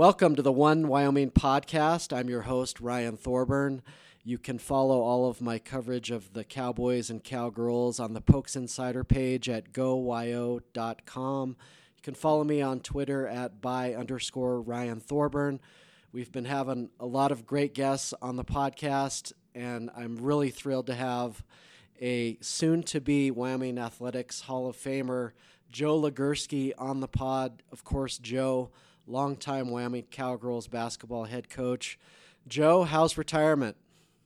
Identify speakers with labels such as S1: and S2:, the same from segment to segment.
S1: Welcome to the One Wyoming podcast. I'm your host, Ryan Thorburn. You can follow all of my coverage of the Cowboys and Cowgirls on the Pokes Insider page at gowyo.com. You can follow me on Twitter at @by_Ryan Thorburn. We've been having a lot of great guests on the podcast, and I'm really thrilled to have a soon-to-be Wyoming Athletics Hall of Famer, Joe Legursky, on the pod. Of course, Joe, longtime Wyoming Cowgirls basketball head coach. Joe, how's retirement?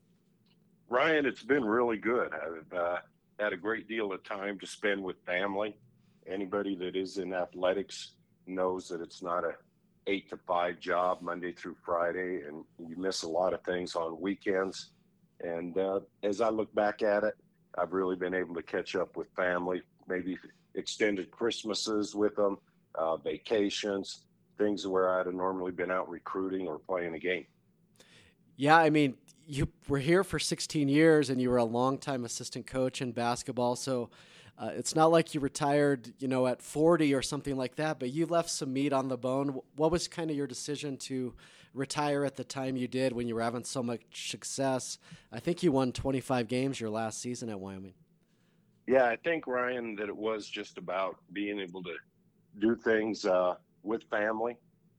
S2: Ryan, it's been really good. I've had a great deal of time to spend with family. Anybody that is in athletics knows that it's not a 8 to 5 job Monday through Friday, and you miss a lot of things on weekends. And as I look back at it, I've really been able to catch up with family, maybe extended Christmases with them, vacations, things where I'd have normally been out recruiting or playing a game.
S1: Yeah, I mean, you were here for 16 years and you were a longtime assistant coach in basketball. So it's not like you retired, at 40 or something like that, but you left some meat on the bone. What was kind of your decision to retire at the time you did when you were having so much success? I think you won 25 games your last season at Wyoming.
S2: Yeah, I think, Ryan, that it was just about being able to do things with family.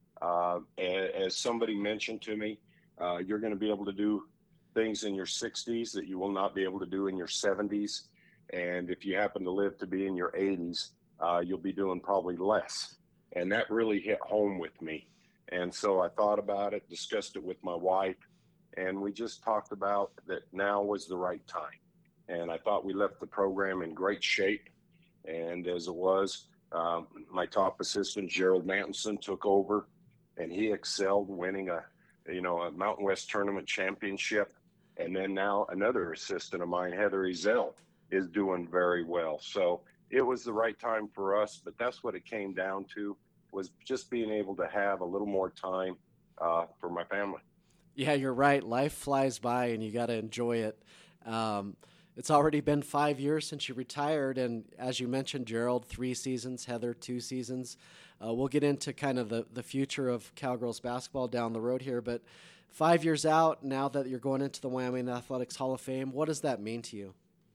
S2: As somebody mentioned to me, you're going to be able to do things in your 60s that you will not be able to do in your 70s. And if you happen to live to be in your 80s, you'll be doing probably less. And that really hit home with me. And so I thought about it, discussed it with my wife, and we just talked about that now was the right time. And I thought we left the program in great shape. And as it was, my top assistant, Gerald Mantelson, took over, and he excelled, winning a Mountain West Tournament championship. And then now another assistant of mine, Heather Ezell, is doing very well. So it was the right time for us, but that's what it came down to, was just being able to have a little more time for my family.
S1: Yeah, you're right. Life flies by and you got to enjoy it. It's already been 5 years since you retired. And as you mentioned, Gerald, 3 seasons, Heather, 2 seasons. We'll get into kind of the future of Cowgirls basketball down the road here, but 5 years out, now that you're going into the Wyoming Athletics Hall of Fame, what does that mean to you?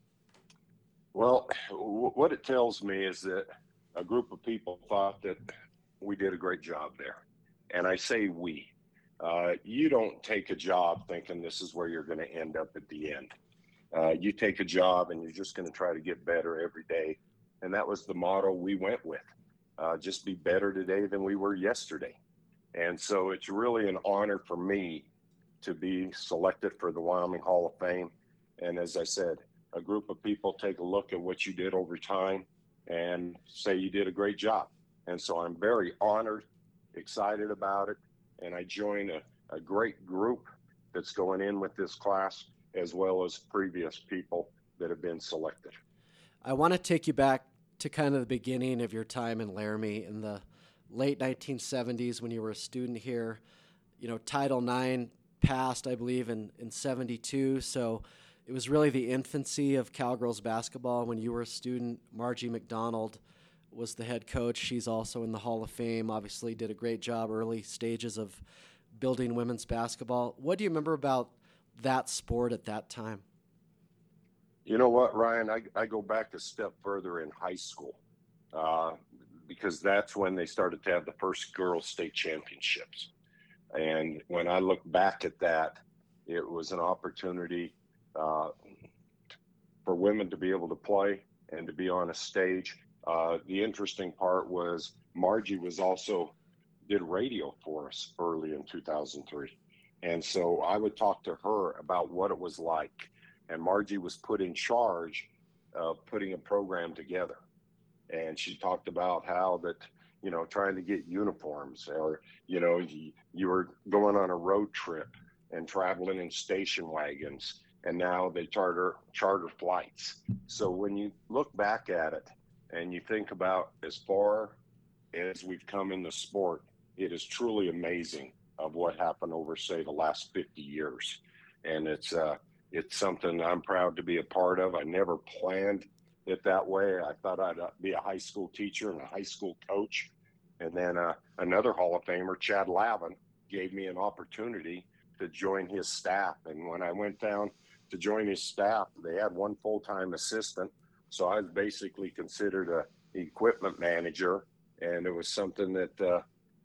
S2: Well, what it tells me is that a group of people thought that we did a great job there. And I say we. You don't take a job thinking this is where you're going to end up at the end. You take a job and you're just going to try to get better every day. And that was the motto we went with. Just be better today than we were yesterday. And so it's really an honor for me to be selected for the Wyoming Hall of Fame. And as I said, a group of people take a look at what you did over time and say you did a great job. And so I'm very honored, excited about it. And I join a great group that's going in with this class, as well as previous people that have been selected.
S1: I want to take you back to kind of the beginning of your time in Laramie in the late 1970s when you were a student here. Title IX passed, I believe, in 72. So it was really the infancy of Cowgirls basketball when you were a student. Margie McDonald was the head coach. She's also in the Hall of Fame, obviously did a great job early stages of building women's basketball. What do you remember about that sport at that time?
S2: You know what, Ryan? I go back a step further in high school because that's when they started to have the first girls' state championships. And when I look back at that, it was an opportunity for women to be able to play and to be on a stage. The interesting part was Margie was also did radio for us early in 2003. And so I would talk to her about what it was like. And Margie was put in charge of putting a program together. And she talked about how that, trying to get uniforms, or, you were going on a road trip and traveling in station wagons, and now they charter flights. So when you look back at it and you think about as far as we've come in the sport, it is truly amazing of what happened over, say, the last 50 years. And it's something I'm proud to be a part of. I never planned it that way. I thought I'd be a high school teacher and a high school coach. And then another Hall of Famer, Chad Lavin, gave me an opportunity to join his staff. And when I went down to join his staff, they had one full-time assistant. So I was basically considered a equipment manager. And it was something that,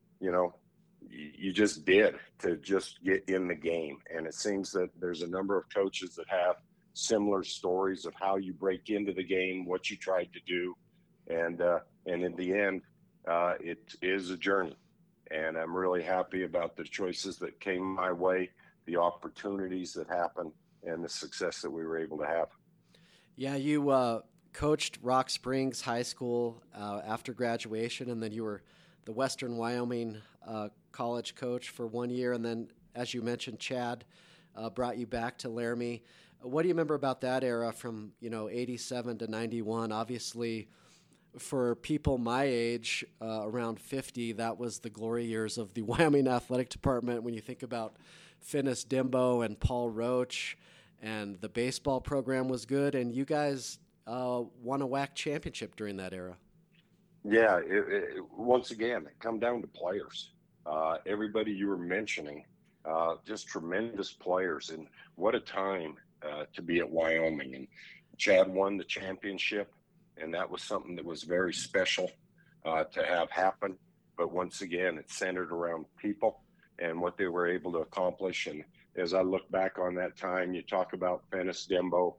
S2: you just did to just get in the game. And it seems that there's a number of coaches that have similar stories of how you break into the game, what you tried to do. And in the end, it is a journey. And I'm really happy about the choices that came my way, the opportunities that happened, and the success that we were able to have.
S1: Yeah, you coached Rock Springs High School after graduation, and then you were the Western Wyoming college coach for 1 year. And then, as you mentioned, Chad brought you back to Laramie. What do you remember about that era from, 87 to 91? Obviously, for people my age, around 50, that was the glory years of the Wyoming Athletic Department. When you think about Finis Dimbo and Paul Roach, and the baseball program was good, and you guys won a WAC championship during that era.
S2: Yeah, once again, it come down to players. Everybody you were mentioning, just tremendous players, and what a time to be at Wyoming. And Chad won the championship, and that was something that was very special to have happen. But once again, it centered around people and what they were able to accomplish. And as I look back on that time, you talk about Finis Dimbo,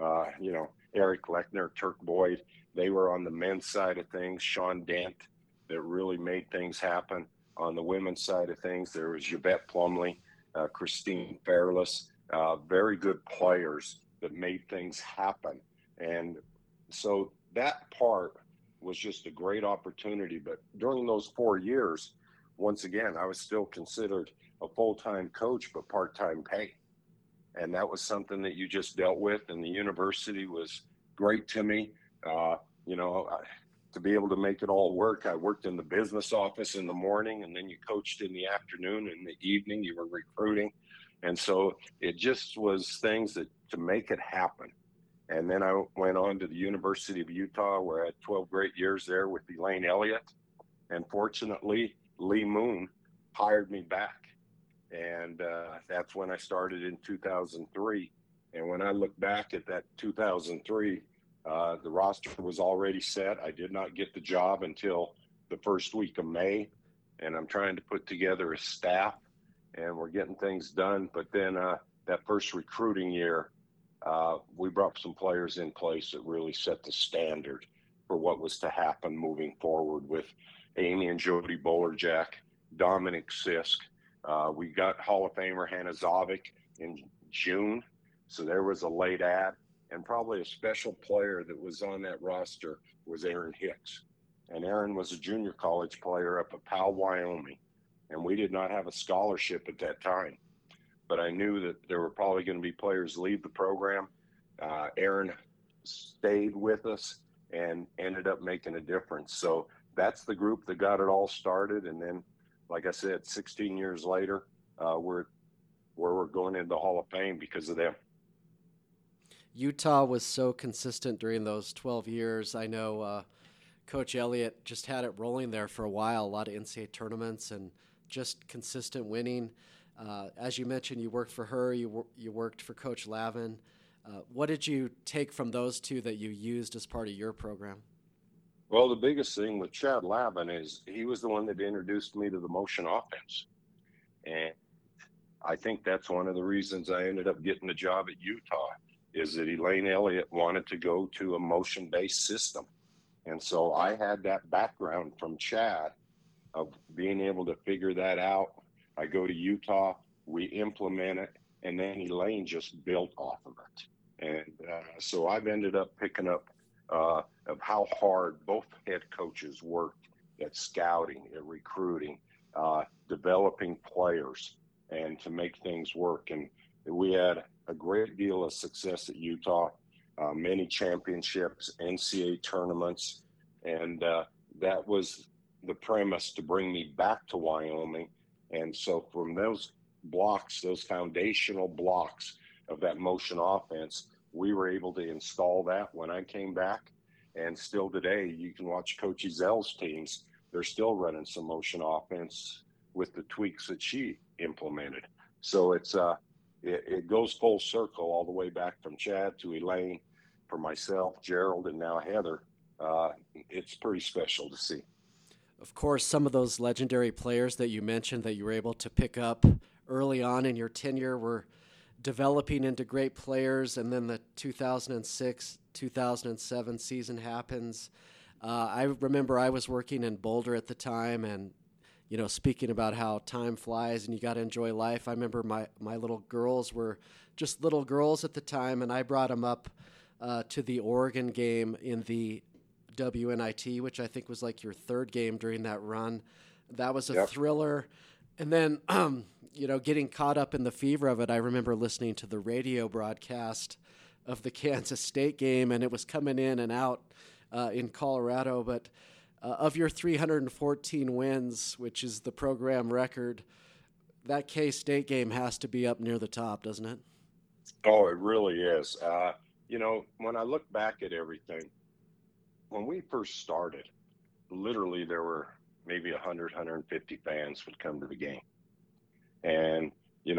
S2: Eric Lechner, Turk Boyd. They were on the men's side of things. Sean Dent, that really made things happen. On the women's side of things, there was Yvette Plumley, Christine Fairless, very good players that made things happen. And so that part was just a great opportunity. But during those 4 years, once again, I was still considered a full-time coach, but part-time pay. And that was something that you just dealt with. And the university was great to me. To be able to make it all work. I worked in the business office in the morning, and then you coached in the afternoon. In the evening, you were recruiting. And so it just was things that to make it happen. And then I went on to the University of Utah, where I had 12 great years there with Elaine Elliott. And fortunately, Lee Moon hired me back. And that's when I started in 2003. And when I look back at that 2003, the roster was already set. I did not get the job until the first week of May. And I'm trying to put together a staff, and we're getting things done. But then that first recruiting year, we brought some players in place that really set the standard for what was to happen moving forward with Amy and Jody Bolerjack, Dominic Sisk. We got Hall of Famer Hannah Zovic in June. So there was a late ad. And probably a special player that was on that roster was Aaron Hicks. And Aaron was a junior college player up at Powell, Wyoming. And we did not have a scholarship at that time. But I knew that there were probably going to be players leave the program. Aaron stayed with us and ended up making a difference. So that's the group that got it all started. And then, like I said, 16 years later, we're going into the Hall of Fame because of them.
S1: Utah was so consistent during those 12 years. I know Coach Elliott just had it rolling there for a while, a lot of NCAA tournaments and just consistent winning. As you mentioned, you worked for her, you worked for Coach Lavin. What did you take from those two that you used as part of your program?
S2: Well, the biggest thing with Chad Lavin is he was the one that introduced me to the motion offense. And I think that's one of the reasons I ended up getting the job at Utah, is that Elaine Elliott wanted to go to a motion-based system. And so I had that background from Chad of being able to figure that out. I go to Utah, we implement it, and then Elaine just built off of it. And so I've ended up picking up of how hard both head coaches worked at scouting, at recruiting, developing players, and to make things work. And we had a great deal of success at Utah, many championships, NCAA tournaments, and that was the premise to bring me back to Wyoming. And so from those blocks, those foundational blocks of that motion offense, we were able to install that when I came back. And still today, you can watch Coach Ezel's teams. they're still running some motion offense with the tweaks that she implemented. So it goes full circle all the way back from Chad to Elaine, for myself, Gerald, and now Heather. It's pretty special to see.
S1: Of course, some of those legendary players that you mentioned that you were able to pick up early on in your tenure were developing into great players, and then the 2006-2007 season happens. I remember I was working in Boulder at the time, and speaking about how time flies and you got to enjoy life. I remember my little girls were just little girls at the time, and I brought them up to the Oregon game in the WNIT, which I think was like your third game during that run. That was a thriller. And then, getting caught up in the fever of it, I remember listening to the radio broadcast of the Kansas State game, and it was coming in and out in Colorado. But of your 314 wins, which is the program record, that K-State game has to be up near the top, doesn't it?
S2: Oh, it really is. When I look back at everything, when we first started, literally there were maybe 100, 150 fans would come to the game. And,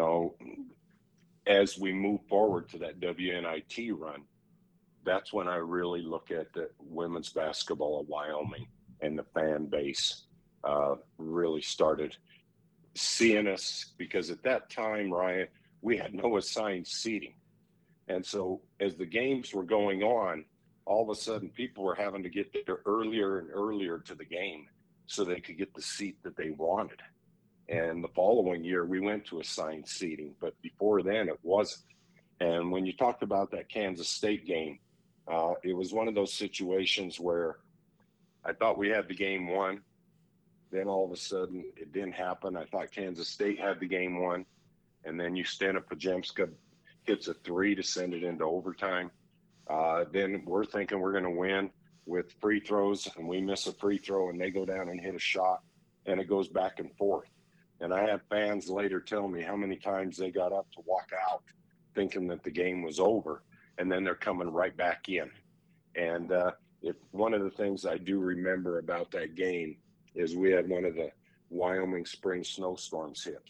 S2: as we move forward to that WNIT run, that's when I really look at the women's basketball of Wyoming and the fan base really started seeing us, because at that time, Ryan, we had no assigned seating. And so as the games were going on, all of a sudden people were having to get there earlier and earlier to the game so they could get the seat that they wanted. And the following year we went to assigned seating, but before then it wasn't. And when you talked about that Kansas State game, it was one of those situations where I thought we had the game won. Then all of a sudden it didn't happen. I thought Kansas State had the game won. And then Justena Pajemska hits a three to send it into overtime. Then we're thinking we're going to win with free throws, and we miss a free throw, and they go down and hit a shot, and it goes back and forth. And I had fans later tell me how many times they got up to walk out thinking that the game was over, and then they're coming right back in. And one of the things I do remember about that game is we had one of the Wyoming spring snowstorms hit.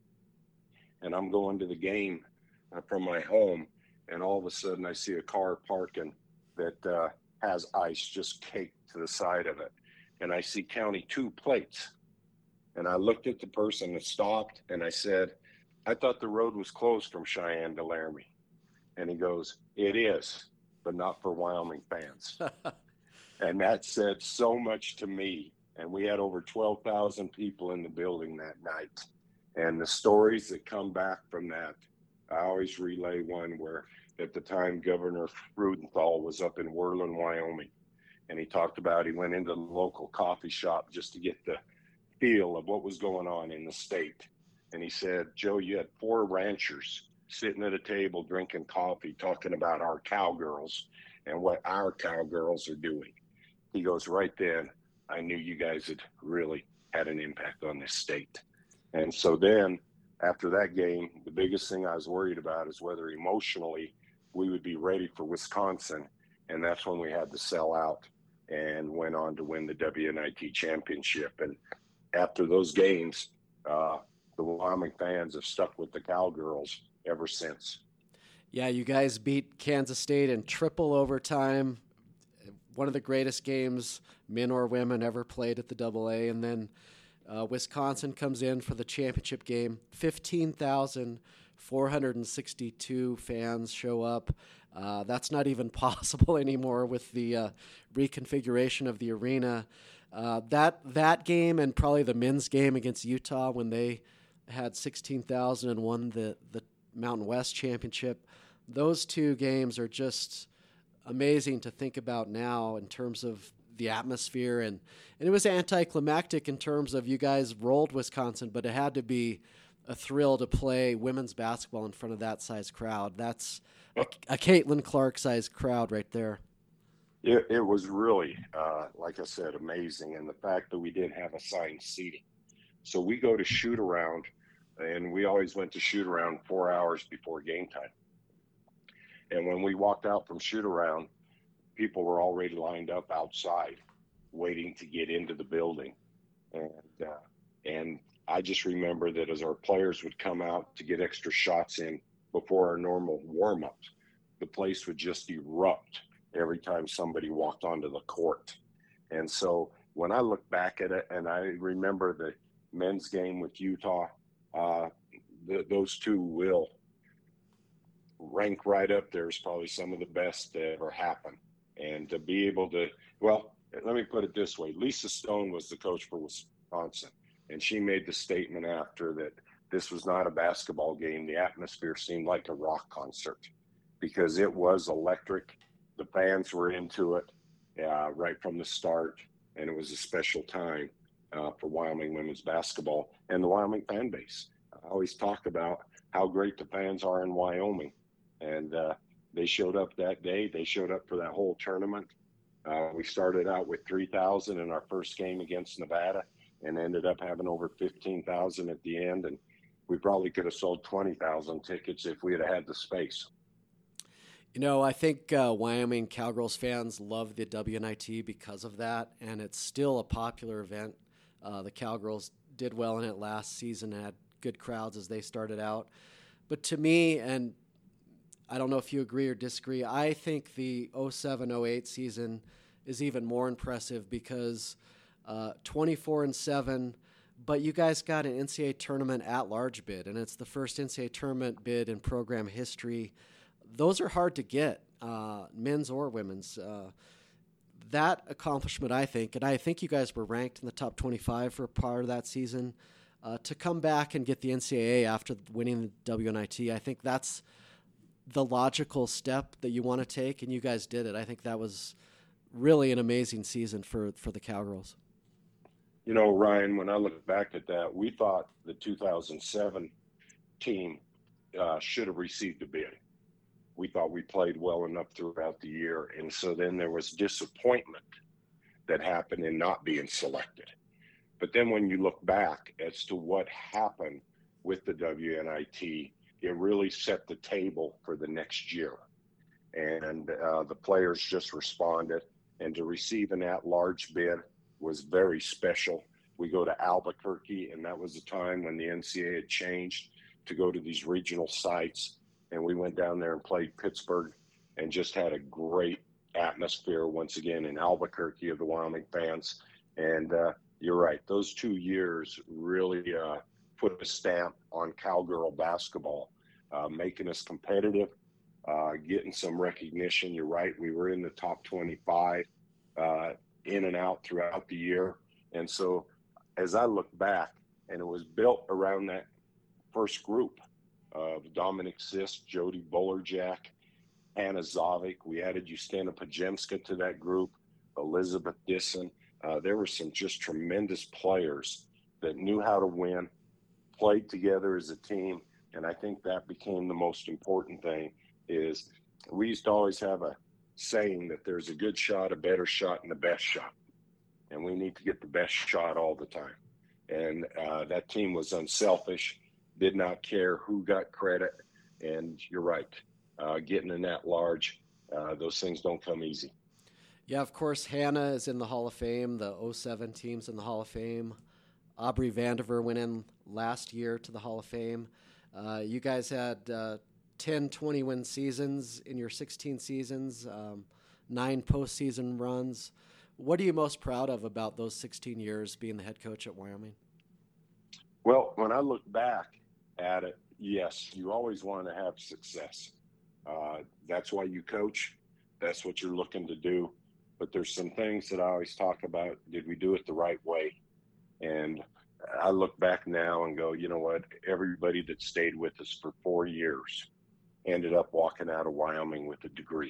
S2: And I'm going to the game from my home, and all of a sudden I see a car parking that has ice just caked to the side of it. And I see County 2 plates. And I looked at the person that stopped, and I said, I thought the road was closed from Cheyenne to Laramie. And he goes, it is, but not for Wyoming fans. And that said so much to me. And we had over 12,000 people in the building that night. And the stories that come back from that, I always relay one where at the time Governor Freudenthal was up in Worland, Wyoming. And he talked about he went into the local coffee shop just to get the feel of what was going on in the state. And he said, Joe, you had 4 ranchers sitting at a table drinking coffee, talking about our cowgirls and what our cowgirls are doing. He goes, right then, I knew you guys had really had an impact on this state. And so then after that game, the biggest thing I was worried about is whether emotionally we would be ready for Wisconsin. And that's when we had to sell out and went on to win the WNIT championship. And after those games, the Wyoming fans have stuck with the Cowgirls ever since.
S1: Yeah, you guys beat Kansas State in triple overtime. One of the greatest games, men or women, ever played at the AA. And then Wisconsin comes in for the championship game. 15,462 fans show up. That's not even possible anymore with the reconfiguration of the arena. That game and probably the men's game against Utah when they had 16,000 and won the Mountain West championship. Those two games are just amazing to think about now in terms of the atmosphere, and it was anticlimactic in terms of you guys rolled Wisconsin, but it had to be a thrill to play women's basketball in front of that size crowd. That's a Caitlin Clark size crowd right there.
S2: It was really, like I said, amazing. And the fact that we didn't have assigned seating. So we go to shoot around, and we always went to shoot around 4 hours before game time. And when we walked out from shoot around, people were already lined up outside waiting to get into the building. I just remember that as our players would come out to get extra shots in before our normal warm-ups, the place would just erupt every time somebody walked onto the court. And so when I look back at it, and I remember the men's game with Utah, those two will rank right up there as probably some of the best that ever happened. And to be able to, well, let me put it this way. Lisa Stone was the coach for Wisconsin, and she made the statement after that this was not a basketball game. The atmosphere seemed like a rock concert because it was electric. The fans were into it right from the start, and it was a special time for Wyoming women's basketball and the Wyoming fan base. I always talk about how great the fans are in Wyoming, and they showed up that day. They showed up for that whole tournament. We started out with 3,000 in our first game against Nevada and ended up having over 15,000 at the end. And we probably could have sold 20,000 tickets if we had had the space.
S1: You know, I think Wyoming Cowgirls fans love the WNIT because of that, and it's still a popular event. The Cowgirls did well in it last season and had good crowds as they started out. But to me, and I don't know if you agree or disagree, I think the 07-08 season is even more impressive because 24-7, but you guys got an NCAA tournament at-large bid, and it's the first NCAA tournament bid in program history. Those are hard to get, men's or women's. That accomplishment, I think, and I think you guys were ranked in the top 25 for part of that season, to come back and get the NCAA after winning the WNIT, I think that's the logical step that you want to take, and you guys did it. I think that was really an amazing season for the Cowgirls.
S2: You know, Ryan, when I look back at that, we thought the 2007 team should have received a bid. We thought we played well enough throughout the year. And so then there was disappointment that happened in not being selected. But then when you look back as to what happened with the WNIT, it really set the table for the next year. And the players just responded. And to receive an at-large bid was very special. We go to Albuquerque, and that was a time when the NCAA had changed to go to these regional sites. And we went down there and played Pittsburgh and just had a great atmosphere once again in Albuquerque of the Wyoming fans. And you're right, those 2 years really put a stamp on cowgirl basketball, making us competitive, getting some recognition. You're right, we were in the top 25 in and out throughout the year. And so as I look back, and it was built around that first group of Dominic Sisk, Jody Bullerjack, Hannah Zavik. We added Justina Pajemska to that group, Elizabeth Disson. There were some just tremendous players that knew how to win, played together as a team, and I think that became the most important thing. Is we used to always have a saying that there's a good shot, a better shot, and the best shot, and we need to get the best shot all the time. And that team was unselfish, did not care who got credit, and you're right, getting in that large, those things don't come easy.
S1: Yeah, of course, Hannah is in the Hall of Fame. The 07 team's in the Hall of Fame. Aubrey Vandiver went in last year to the Hall of Fame. You guys had 10 20-win seasons in your 16 seasons, 9 postseason runs. What are you most proud of about those 16 years being the head coach at Wyoming?
S2: Well, when I look back at it, yes, you always want to have success. That's why you coach. That's what you're looking to do. But there's some things that I always talk about. Did we do it the right way? And I look back now and go, you know what? Everybody that stayed with us for 4 years ended up walking out of Wyoming with a degree.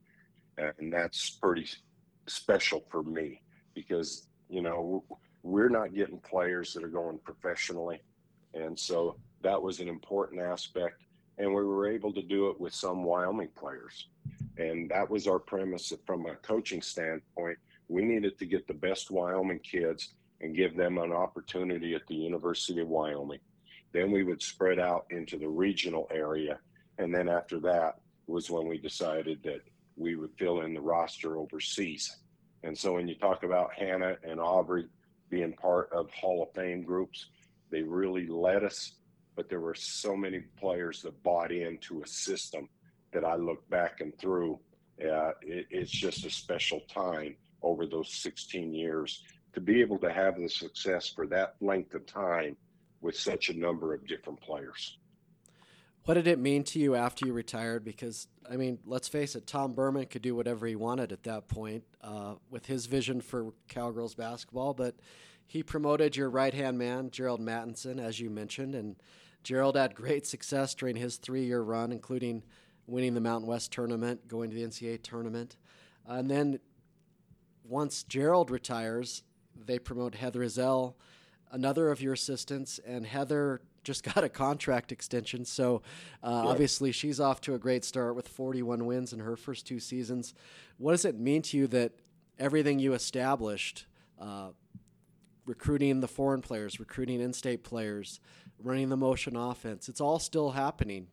S2: And that's pretty special for me because, you know, we're not getting players that are going professionally. And so that was an important aspect. And we were able to do it with some Wyoming players. And that was our premise from a coaching standpoint. We needed to get the best Wyoming kids and give them an opportunity at the University of Wyoming. Then we would spread out into the regional area. And then after that was when we decided that we would fill in the roster overseas. And so when you talk about Hannah and Aubrey being part of Hall of Fame groups, They really led us, but there were so many players that bought into a system that I look back and through. It's just a special time over those 16 years to be able to have the success for that length of time with such a number of different players.
S1: What did it mean to you after you retired? Because, I mean, let's face it, Tom Berman could do whatever he wanted at that point with his vision for Cowgirls basketball, but he promoted your right-hand man, Gerald Mattinson, as you mentioned, and Gerald had great success during his 3-year run, including winning the Mountain West tournament, going to the NCAA tournament. And then once Gerald retires, they promote Heather Ezell, another of your assistants, and Heather just got a contract extension. So obviously she's off to a great start with 41 wins in her first 2 seasons. What does it mean to you that everything you established, recruiting the foreign players, recruiting in-state players, running the motion offense, it's all still happening?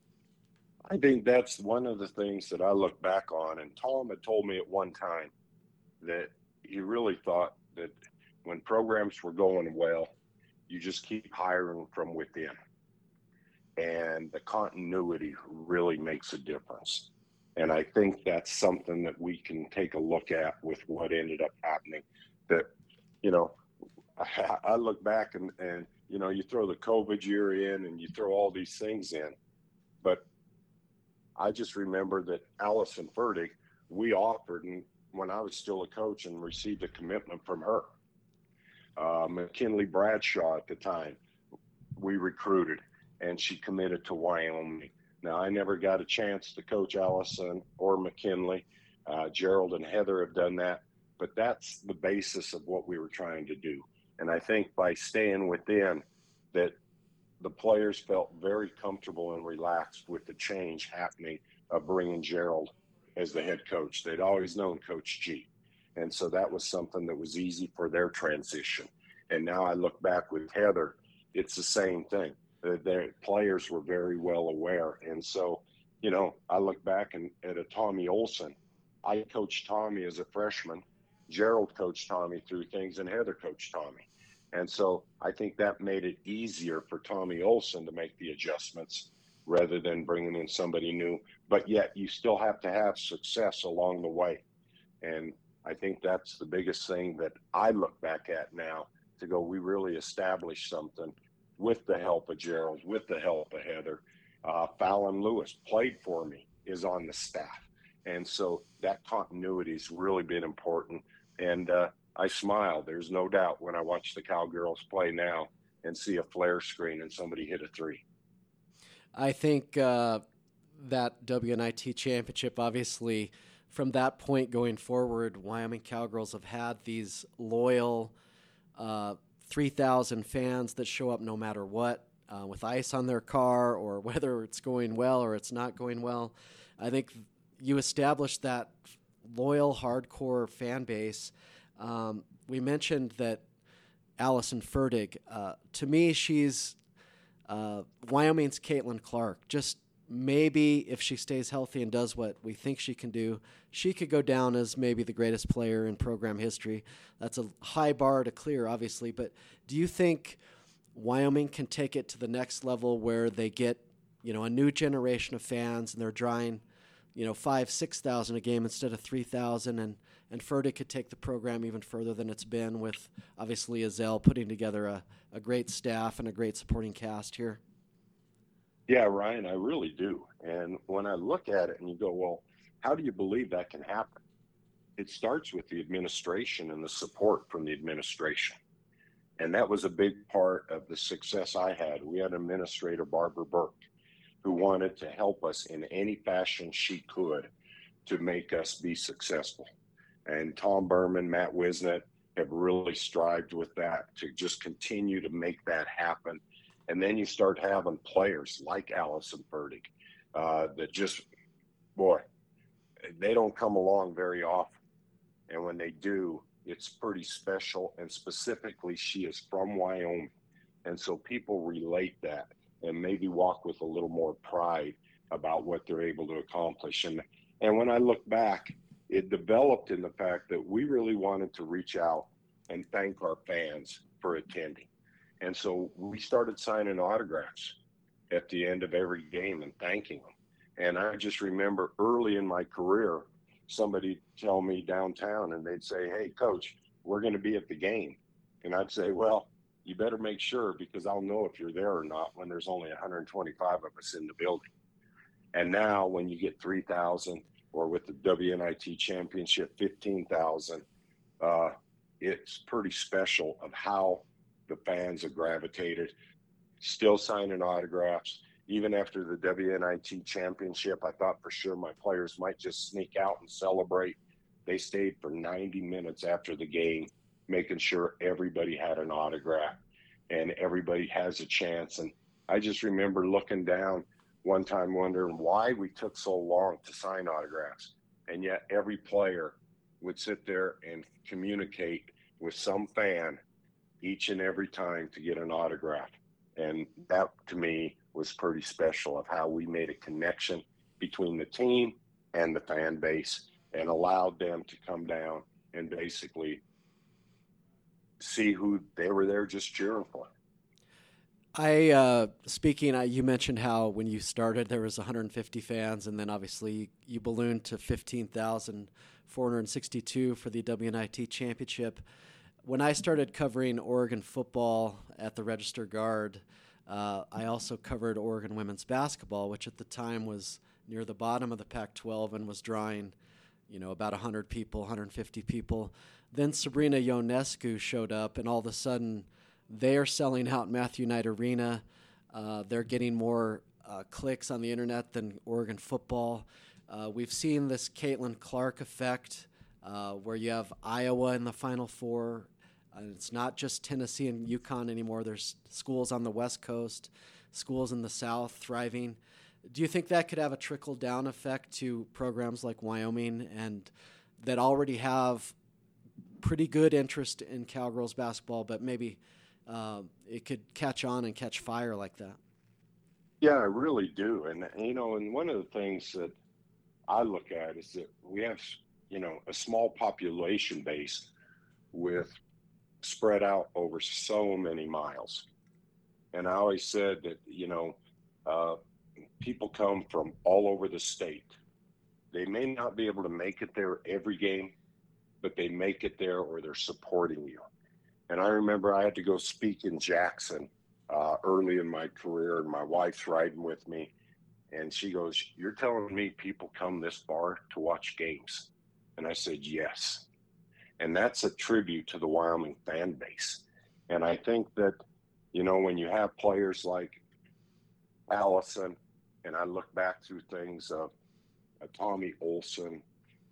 S2: I think that's one of the things that I look back on. And Tom had told me at one time that he really thought that when programs were going well, you just keep hiring from within. And the continuity really makes a difference. And I think that's something that we can take a look at with what ended up happening. That, you know, I look back and you know, you throw the COVID year in and you throw all these things in. But I just remember that Allison Fertig, we offered, and when I was still a coach, and received a commitment from her. McKinley Bradshaw at the time, we recruited, and she committed to Wyoming. Now, I never got a chance to coach Allison or McKinley. Gerald and Heather have done that, but that's the basis of what we were trying to do. And I think by staying within that, the players felt very comfortable and relaxed with the change happening of bringing Gerald as the head coach. They'd always known Coach G. And so that was something that was easy for their transition. And now I look back with Heather, it's the same thing. Their players were very well aware. And so, you know, I look back at a Tommy Olson. I coached Tommy as a freshman. Gerald coached Tommy through things, and Heather coached Tommy. And so I think that made it easier for Tommy Olson to make the adjustments rather than bringing in somebody new. But yet you still have to have success along the way. And I think that's the biggest thing that I look back at now to go, we really established something with the help of Gerald, with the help of Heather. Fallon Lewis played for me, is on the staff. And so that continuity has really been important. And I smile, there's no doubt, when I watch the Cowgirls play now and see a flare screen and somebody hit a 3.
S1: I think that WNIT championship, obviously, from that point going forward, Wyoming Cowgirls have had these loyal 3,000 fans that show up no matter what, with ice on their car or whether it's going well or it's not going well. I think you established that loyal, hardcore fan base. We mentioned that Allison Fertig, to me, she's Wyoming's Caitlin Clark. Just maybe if she stays healthy and does what we think she can do, she could go down as maybe the greatest player in program history. That's a high bar to clear, obviously. But do you think Wyoming can take it to the next level where they get, you know, a new generation of fans and they're drawing, you know, 5,000-6,000 a game instead of 3,000, and Fertig could take the program even further than it's been, with obviously Ezell putting together a great staff and a great supporting cast here?
S2: Yeah, Ryan, I really do. And when I look at it and you go, well, how do you believe that can happen? It starts with the administration and the support from the administration. And that was a big part of the success I had. We had Administrator Barbara Burke, who wanted to help us in any fashion she could to make us be successful. And Tom Berman, Matt Wisnett have really strived with that to just continue to make that happen. And then you start having players like Allison Fertig that just, boy, they don't come along very often. And when they do, it's pretty special. And specifically, she is from Wyoming. And so people relate that and maybe walk with a little more pride about what they're able to accomplish. And when I look back, it developed in the fact that we really wanted to reach out and thank our fans for attending. And so we started signing autographs at the end of every game and thanking them. And I just remember early in my career, somebody tell me downtown and they'd say, "Hey, coach, we're going to be at the game." And I'd say, "Well, you better make sure, because I'll know if you're there or not when there's only 125 of us in the building." And now when you get 3,000, or with the WNIT championship, 15,000, it's pretty special of how the fans have gravitated, still signing autographs. Even after the WNIT championship, I thought for sure my players might just sneak out and celebrate. They stayed for 90 minutes after the game, making sure everybody had an autograph and everybody has a chance. And I just remember looking down one time wondering why we took so long to sign autographs. And yet every player would sit there and communicate with some fan each and every time to get an autograph. And that, to me, was pretty special of how we made a connection between the team and the fan base and allowed them to come down and basically see who they were there just cheering for.
S1: You mentioned how when you started there was 150 fans, and then obviously you ballooned to 15,462 for the WNIT championship. When I started covering Oregon football at the Register Guard, I also covered Oregon women's basketball, which at the time was near the bottom of the Pac-12 and was drawing, about 100 people, 150 people. Then Sabrina Ionescu showed up, and all of a sudden they are selling out Matthew Knight Arena. They're getting more clicks on the internet than Oregon football. We've seen this Caitlin Clark effect, where you have Iowa in the Final Four. It's not just Tennessee and UConn anymore. There's schools on the West Coast, schools in the South thriving. Do you think that could have a trickle-down effect to programs like Wyoming and that already have pretty good interest in Cowgirls basketball, but maybe it could catch on and catch fire like that?
S2: Yeah, I really do. And one of the things that I look at is that we have, a small population base with spread out over so many miles. And I always said that, people come from all over the state. They may not be able to make it there every game, but they make it there or they're supporting you. And I remember I had to go speak in Jackson early in my career, and my wife's riding with me. And she goes, "You're telling me people come this far to watch games?" And I said, "Yes." And that's a tribute to the Wyoming fan base. And I think that, when you have players like Allison, and I look back through things of Tommy Olson,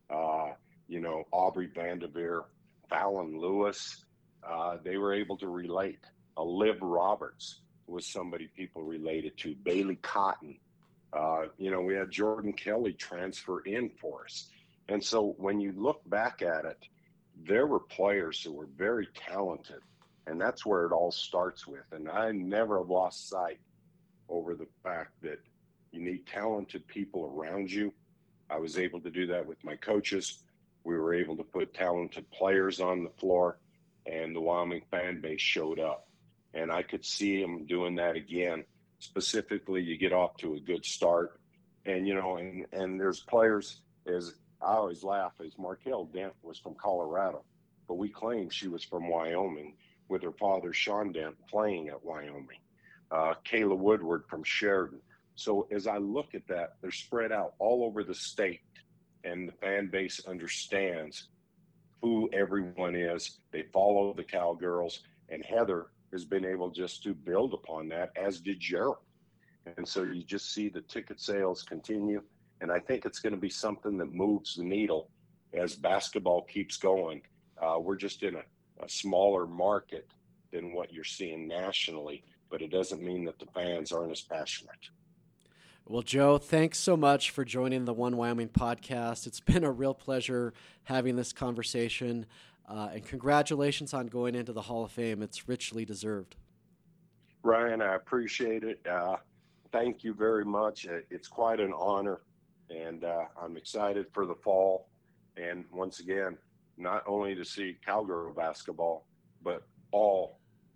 S2: Aubrey Vanderveer, Fallon Lewis, they were able to relate. Liv Roberts was somebody people related to. Bailey Cotton. We had Jordan Kelly transfer in for us. And so when you look back at it, there were players who were very talented, and that's where it all starts with. And I never lost sight over the fact that you need talented people around you. I was able to do that with my coaches. We were able to put talented players on the floor, and the Wyoming fan base showed up. And I could see them doing that again. Specifically, you get off to a good start. And, and there's players, as I always laugh, as Markel Dent was from Colorado, but we claim she was from Wyoming with her father, Sean Dent, playing at Wyoming. Kayla Woodward from Sheridan. So as I look at that, they're spread out all over the state, and the fan base understands who everyone is. They follow the Cowgirls, and Heather has been able just to build upon that, as did Gerald. And so you just see the ticket sales continue. And I think it's going to be something that moves the needle as basketball keeps going. We're just in a smaller market than what you're seeing nationally, but it doesn't mean that the fans aren't as passionate.
S1: Well, Joe, thanks so much for joining the One Wyoming podcast. It's been a real pleasure having this conversation, and congratulations on going into the Hall of Fame. It's richly deserved.
S2: Ryan, I appreciate it. Thank you very much. It's quite an honor, and I'm excited for the fall. And once again, not only to see Cowgirl basketball, but all the Wyoming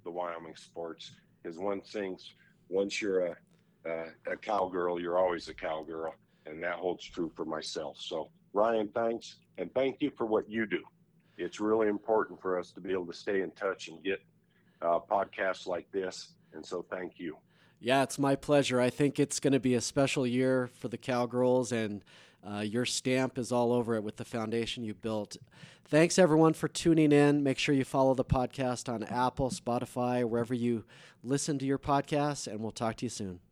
S2: playing sports. Because once you're a cowgirl, you're always a cowgirl, and that holds true for myself. So, Ryan, thanks, and thank you for what you do. It's really important for us to be able to stay in touch and get podcasts like this, and so thank you.
S1: Yeah, it's my pleasure. I think it's going to be a special year for the Cowgirls, and your stamp is all over it with the foundation you built. Thanks, everyone, for tuning in. Make sure you follow the podcast on Apple, Spotify, wherever you listen to your podcasts, and we'll talk to you soon.